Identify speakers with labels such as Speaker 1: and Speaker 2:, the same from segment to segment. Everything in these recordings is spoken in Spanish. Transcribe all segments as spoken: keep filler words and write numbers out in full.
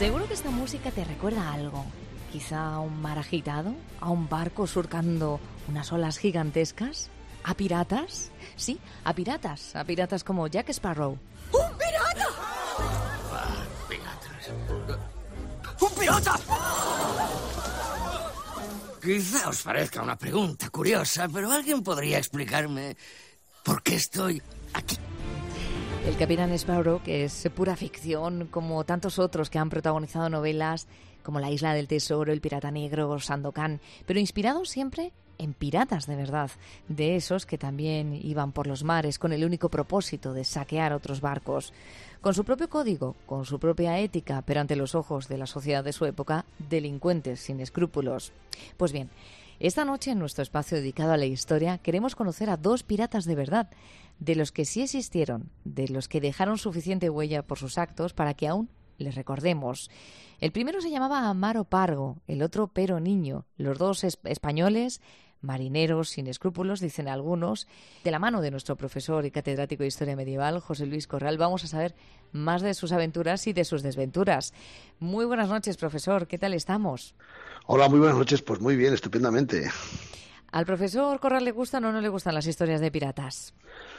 Speaker 1: Seguro que esta música te recuerda a algo. Quizá a un mar agitado, a un barco surcando unas olas gigantescas, a piratas. Sí, a piratas, a piratas como Jack Sparrow.
Speaker 2: ¡Un pirata!
Speaker 3: Ah, piratas.
Speaker 2: ¡Un pirata!
Speaker 3: Quizá os parezca una pregunta curiosa, pero alguien podría explicarme por qué estoy aquí.
Speaker 1: El Capitán Sparrow, que es pura ficción, como tantos otros que han protagonizado novelas como La Isla del Tesoro, El Pirata Negro, Sandokan, pero inspirado siempre en piratas de verdad, de esos que también iban por los mares con el único propósito de saquear otros barcos, con su propio código, con su propia ética, pero ante los ojos de la sociedad de su época, delincuentes sin escrúpulos. Pues bien, esta noche en nuestro espacio dedicado a la historia queremos conocer a dos piratas de verdad, de los que sí existieron, de los que dejaron suficiente huella por sus actos para que aún les recordemos. El primero se llamaba Amaro Pargo, el otro Pero Niño, los dos es- españoles, marineros sin escrúpulos, dicen algunos. De la mano de nuestro profesor y catedrático de Historia Medieval, José Luis Corral, vamos a saber más de sus aventuras y de sus desventuras. Muy buenas noches, profesor, ¿qué tal estamos?
Speaker 4: Hola, muy buenas noches, pues muy bien, estupendamente.
Speaker 1: ¿Al profesor Corral le gustan o no le gustan las historias de piratas?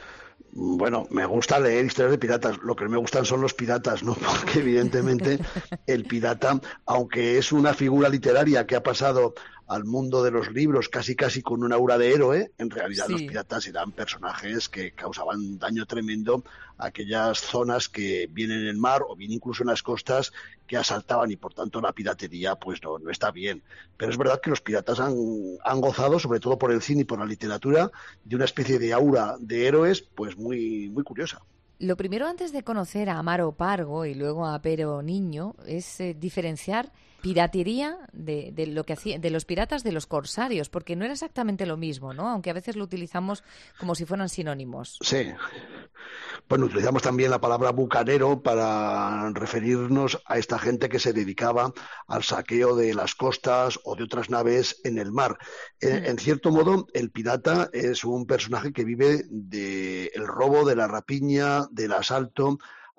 Speaker 4: Bueno, me gusta leer historias de piratas, lo que no me gustan son los piratas, ¿no? Porque evidentemente el pirata, aunque es una figura literaria que ha pasado al mundo de los libros casi casi con un aura de héroe, en realidad
Speaker 1: Sí.
Speaker 4: los piratas eran personajes que causaban daño tremendo a aquellas zonas que bien en el mar o bien incluso en las costas que asaltaban, y por tanto la piratería pues no, no está bien. Pero es verdad que los piratas han, han gozado, sobre todo por el cine y por la literatura, de una especie de aura de héroes pues muy, muy curiosa.
Speaker 1: Lo primero, antes de conocer a Amaro Pargo y luego a Pero Niño, es eh, diferenciar piratería de, de lo que hacía, de los piratas de los corsarios, porque no era exactamente lo mismo, ¿no? Aunque a veces lo utilizamos como si fueran sinónimos.
Speaker 4: Sí. Bueno, utilizamos también la palabra bucanero para referirnos a esta gente que se dedicaba al saqueo de las costas o de otras naves en el mar. En, en cierto modo, el pirata es un personaje que vive del robo, de la rapiña, del asalto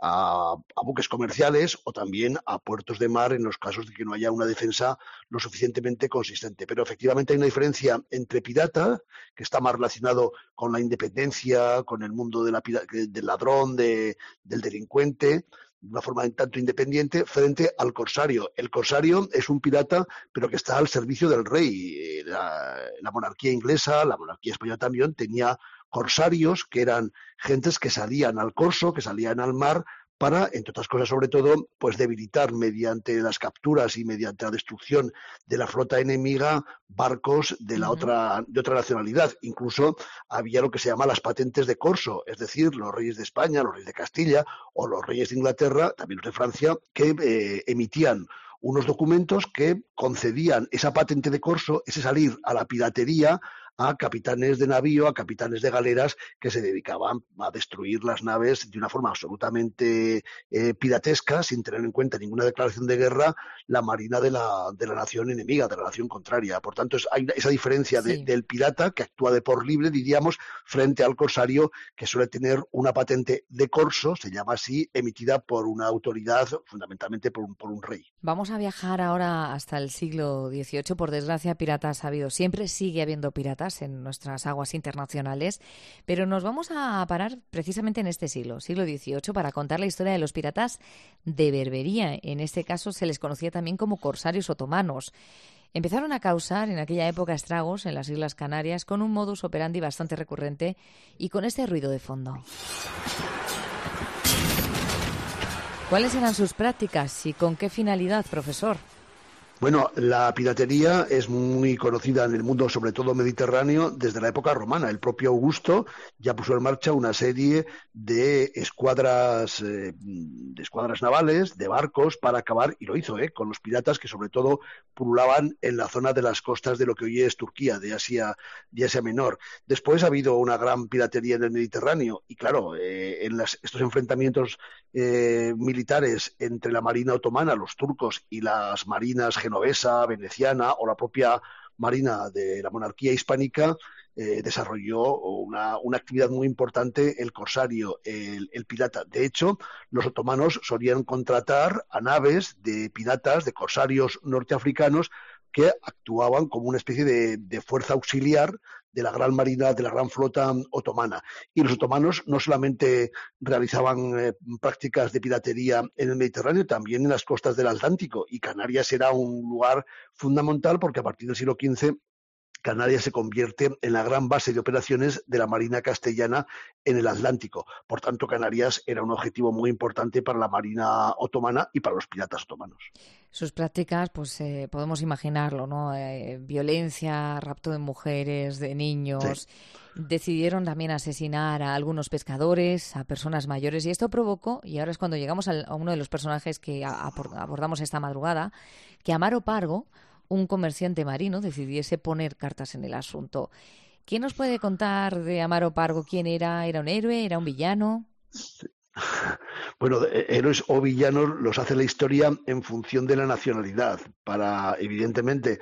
Speaker 4: a, a buques comerciales o también a puertos de mar en los casos de que no haya una defensa lo suficientemente consistente. Pero efectivamente hay una diferencia entre pirata, que está más relacionado con la independencia, con el mundo de la, del ladrón, de, del delincuente, de una forma en tanto independiente, frente al corsario. El corsario es un pirata, pero que está al servicio del rey. La, la monarquía inglesa, la monarquía española también, tenía corsarios, que eran gentes que salían al corso, que salían al mar, para, entre otras cosas, sobre todo, pues debilitar mediante las capturas y mediante la destrucción de la flota enemiga barcos de la uh-huh. otra de otra nacionalidad. Incluso había lo que se llama las patentes de corso, es decir, los reyes de España, los reyes de Castilla o los reyes de Inglaterra, también los de Francia, que eh, emitían unos documentos que concedían esa patente de corso, ese salir a la piratería, a capitanes de navío, a capitanes de galeras que se dedicaban a destruir las naves de una forma absolutamente eh, piratesca, sin tener en cuenta ninguna declaración de guerra, la marina de la, de la nación enemiga, de la nación contraria. Por tanto, es, hay esa diferencia de, sí. del pirata, que actúa de por libre, diríamos, frente al corsario, que suele tener una patente de corso, se llama así, emitida por una autoridad, fundamentalmente por un, por un rey.
Speaker 1: Vamos a viajar ahora hasta el siglo dieciocho. Por desgracia, piratas ha habido siempre, sigue habiendo piratas en nuestras aguas internacionales, pero nos vamos a parar precisamente en este siglo, siglo dieciocho, para contar la historia de los piratas de Berbería. En este caso se les conocía también como corsarios otomanos. Empezaron a causar en aquella época estragos en las Islas Canarias con un modus operandi bastante recurrente y con este ruido de fondo. ¿Cuáles eran sus prácticas y con qué finalidad, profesor?
Speaker 4: Bueno, la piratería es muy conocida en el mundo, sobre todo mediterráneo, desde la época romana. El propio Augusto ya puso en marcha una serie de escuadras, eh, de escuadras navales, de barcos, para acabar, y lo hizo, eh, con los piratas que sobre todo pululaban en la zona de las costas de lo que hoy es Turquía, de Asia, de Asia Menor. Después ha habido una gran piratería en el Mediterráneo, y claro, eh, en las, estos enfrentamientos eh, militares entre la marina otomana, los turcos, y las marinas genovesa, veneciana o la propia marina de la monarquía hispánica, eh, desarrolló una, una actividad muy importante el corsario, el, el pirata. De hecho, los otomanos solían contratar a naves de piratas, de corsarios norteafricanos, que actuaban como una especie de, de fuerza auxiliar de la gran marina, de la gran flota otomana. Y los otomanos no solamente realizaban eh, prácticas de piratería en el Mediterráneo, también en las costas del Atlántico. Y Canarias era un lugar fundamental porque a partir del siglo quince Canarias se convierte en la gran base de operaciones de la Marina castellana en el Atlántico. Por tanto, Canarias era un objetivo muy importante para la Marina otomana y para los piratas otomanos.
Speaker 1: Sus prácticas, pues eh, podemos imaginarlo, ¿no? Eh, violencia, rapto de mujeres, de niños. Sí. Decidieron también asesinar a algunos pescadores, a personas mayores, y esto provocó, y ahora es cuando llegamos al, a uno de los personajes que a, a, abordamos esta madrugada, que Amaro Pargo, un comerciante marino, decidiese poner cartas en el asunto. ¿Quién nos puede contar de Amaro Pargo? ¿Quién era? ¿Era un héroe? ¿Era un villano?
Speaker 4: Sí. Bueno, héroes o villanos los hace la historia en función de la nacionalidad. Para, evidentemente,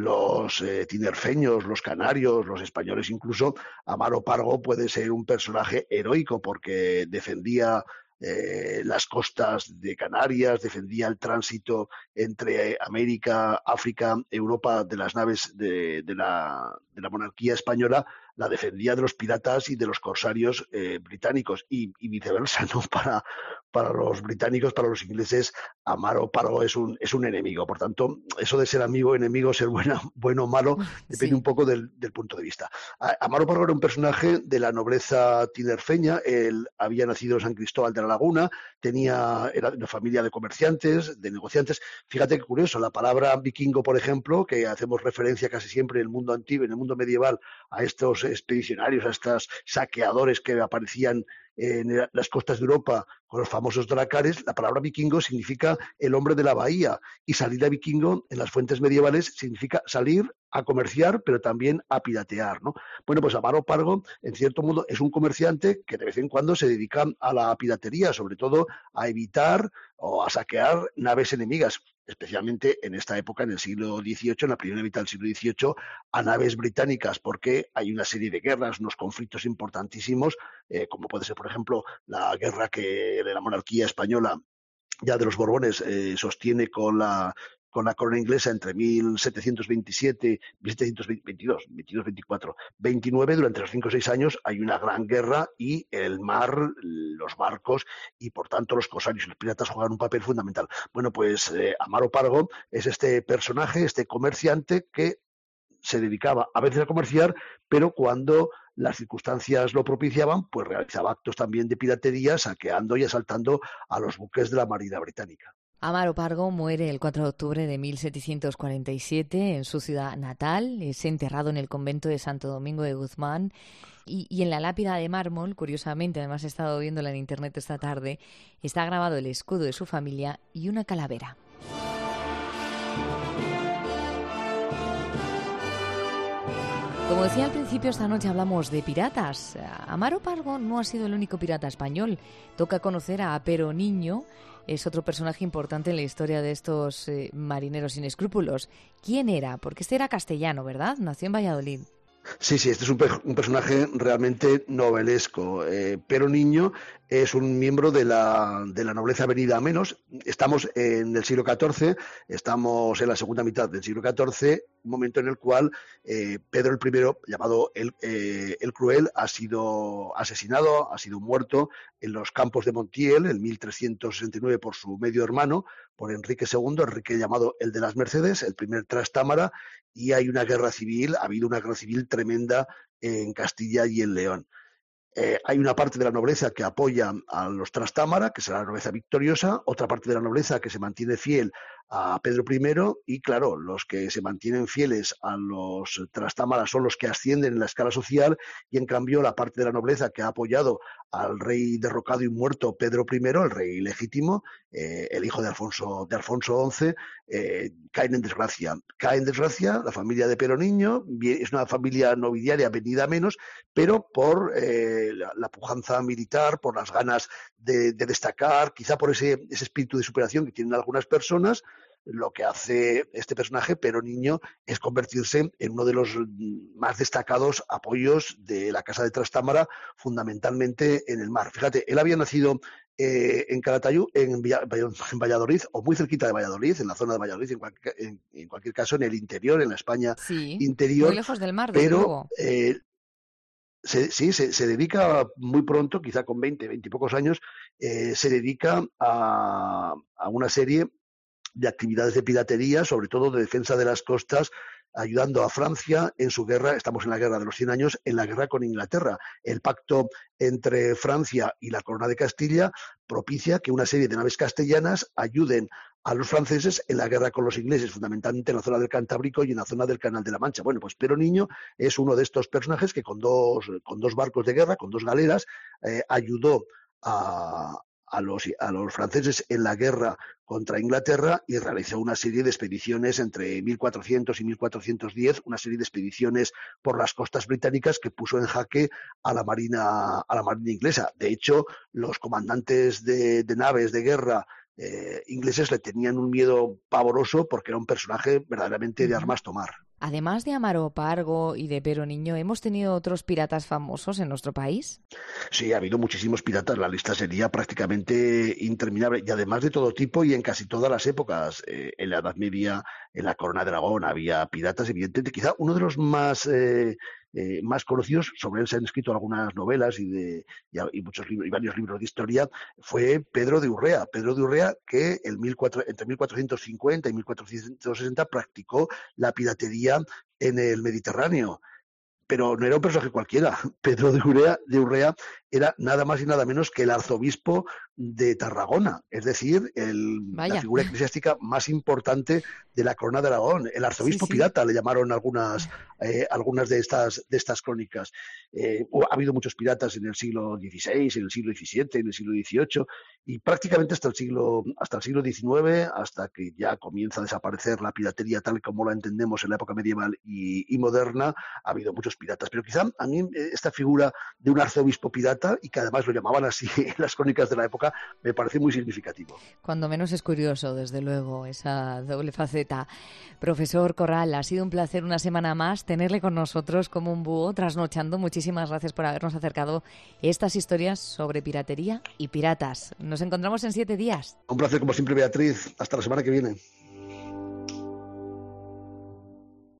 Speaker 4: los eh, tinerfeños, los canarios, los españoles incluso, Amaro Pargo puede ser un personaje heroico porque defendía Eh, las costas de Canarias, defendía el tránsito entre América, África, Europa de las naves de, de, la, de la monarquía española, la defendía de los piratas y de los corsarios eh, británicos y, y viceversa, ¿no? Para, para los británicos, para los ingleses, Amaro Pargo es un, es un enemigo. Por tanto, eso de ser amigo, enemigo, ser buena, bueno o malo, depende sí. un poco del, del punto de vista. Amaro Pargo era un personaje de la nobleza tinerfeña. Él había nacido en San Cristóbal de la Laguna, tenía, era de una familia de comerciantes, de negociantes. Fíjate qué curioso, la palabra vikingo, por ejemplo, que hacemos referencia casi siempre en el mundo antiguo, en el mundo medieval, a estos expedicionarios, a estos saqueadores que aparecían en las costas de Europa con los famosos dracares. La palabra vikingo significa el hombre de la bahía, y salir a vikingo en las fuentes medievales significa salir a comerciar, pero también a piratear, ¿no? Bueno, pues Amaro Pargo, en cierto modo, es un comerciante que de vez en cuando se dedica a la piratería, sobre todo a evitar o a saquear naves enemigas, especialmente en esta época, en el siglo dieciocho, en la primera mitad del siglo dieciocho, a naves británicas, porque hay una serie de guerras, unos conflictos importantísimos, eh, como puede ser, por ejemplo, la guerra que de la monarquía española, ya de los Borbones, eh, sostiene con la con la corona inglesa entre mil setecientos veintisiete, mil setecientos veintidós, veintidós, veinticuatro, veintinueve, durante los cinco o seis años hay una gran guerra y el mar, los barcos y por tanto los corsarios y los piratas juegan un papel fundamental. Bueno, pues eh, Amaro Pargo es este personaje, este comerciante que se dedicaba a veces a comerciar, pero cuando las circunstancias lo propiciaban, pues realizaba actos también de piratería, saqueando y asaltando a los buques de la Marina británica.
Speaker 1: Amaro Pargo muere el cuatro de octubre de mil setecientos cuarenta y siete en su ciudad natal. Es enterrado en el convento de Santo Domingo de Guzmán. Y, y en la lápida de mármol, curiosamente, además he estado viéndola en internet esta tarde, está grabado el escudo de su familia y una calavera. Como decía al principio, esta noche hablamos de piratas. Amaro Pargo no ha sido el único pirata español. Toca conocer a Pero Niño. Es otro personaje importante en la historia de estos eh, marineros sin escrúpulos. ¿Quién era? Porque este era castellano, ¿verdad? Nació en Valladolid.
Speaker 4: Sí, sí, este es un, per- un personaje realmente novelesco. Eh, Pero Niño es un miembro de la, de la nobleza venida a menos. Estamos en el siglo catorce, estamos en la segunda mitad del siglo catorce, un momento en el cual eh, Pedro el Primero, llamado el, eh, el Cruel, ha sido asesinado, ha sido muerto en los campos de Montiel en mil trescientos sesenta y nueve por su medio hermano, por Enrique segundo, Enrique llamado el de las Mercedes, el primer Trastámara, y hay una guerra civil, ha habido una guerra civil tremenda en Castilla y en León. Eh, hay una parte de la nobleza que apoya a los Trastámara, que será la nobleza victoriosa, otra parte de la nobleza que se mantiene fiel a Pedro primero, y claro, los que se mantienen fieles a los Trastámara son los que ascienden en la escala social, y en cambio la parte de la nobleza que ha apoyado al rey derrocado y muerto Pedro primero, el rey legítimo, eh, el hijo de Alfonso, de Alfonso once, eh, caen en desgracia. Cae en desgracia la familia de Pero Niño, es una familia nobiliaria venida a menos, pero por eh, la, la pujanza militar, por las ganas de, de destacar, quizá por ese, ese espíritu de superación que tienen algunas personas, lo que hace este personaje, Pero Niño, es convertirse en uno de los más destacados apoyos de la Casa de Trastámara, fundamentalmente en el mar. Fíjate, él había nacido eh, en Calatayud, en, en Valladolid, o muy cerquita de Valladolid, en la zona de Valladolid, en cualquier, en, en cualquier caso, en el interior, en la España
Speaker 1: sí,
Speaker 4: interior.
Speaker 1: Muy lejos del mar, desde
Speaker 4: pero,
Speaker 1: luego.
Speaker 4: Eh, Se, sí, se, se dedica muy pronto, quizá con veinte, veinte y pocos años, eh, se dedica a, a una serie de actividades de piratería, sobre todo de defensa de las costas, ayudando a Francia en su guerra, estamos en la guerra de los cien años, en la guerra con Inglaterra. El pacto entre Francia y la Corona de Castilla propicia que una serie de naves castellanas ayuden a los franceses en la guerra con los ingleses, fundamentalmente en la zona del Cantábrico y en la zona del Canal de la Mancha. Bueno, pues Pero Niño es uno de estos personajes que con dos, con dos barcos de guerra, con dos galeras, eh, ayudó a, a, los, a los franceses en la guerra contra Inglaterra y realizó una serie de expediciones entre mil cuatrocientos y mil cuatrocientos diez, una serie de expediciones por las costas británicas que puso en jaque a la marina, a la marina inglesa. De hecho, los comandantes de, de naves de guerra Eh, ingleses le tenían un miedo pavoroso porque era un personaje verdaderamente de armas tomar.
Speaker 1: Además de Amaro Pargo y de Pero Niño, ¿hemos tenido otros piratas famosos en nuestro país?
Speaker 4: Sí, ha habido muchísimos piratas, la lista sería prácticamente interminable, y además de todo tipo y en casi todas las épocas. Eh, en la Edad Media, en la Corona de Aragón, había piratas, evidentemente. Quizá uno de los más... Eh, Eh, más conocidos, sobre él se han escrito algunas novelas y, de, y, y muchos libros y varios libros de historia, fue Pedro de Urrea. Pedro de Urrea, que el mil cuatro, entre mil cuatrocientos cincuenta y mil cuatrocientos sesenta practicó la piratería en el Mediterráneo. Pero no era un personaje cualquiera. Pedro de Urrea, de Urrea era nada más y nada menos que el arzobispo de Tarragona, es decir, el, la figura eclesiástica más importante de la Corona de Aragón. El arzobispo sí, sí. pirata le llamaron algunas, eh, algunas de estas, de estas crónicas. Eh, ha habido muchos piratas en el siglo dieciséis, en el siglo diecisiete, en el siglo dieciocho y prácticamente hasta el siglo, hasta el siglo diecinueve, hasta que ya comienza a desaparecer la piratería tal como la entendemos en la época medieval y, y moderna. Ha habido muchos piratas, pero quizá a mí esta figura de un arzobispo pirata, y que además lo llamaban así en las crónicas de la época, me parece muy significativo.
Speaker 1: Cuando menos es curioso, desde luego, esa doble faceta. Profesor Corral, ha sido un placer una semana más tenerle con nosotros como un búho trasnochando. Muchísimas gracias por habernos acercado estas historias sobre piratería y piratas. Nos encontramos en siete días.
Speaker 4: Un placer como siempre, Beatriz. Hasta la semana que viene.